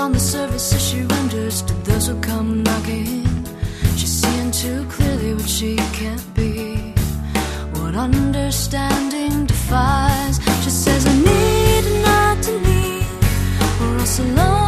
on the surface as she renders to those who come knocking. She's seeing too clearly what she can't be, what understanding defies. She says, I need not to need, or else alone